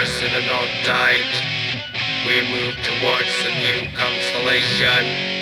stars in the north tide. We move towards a new constellation.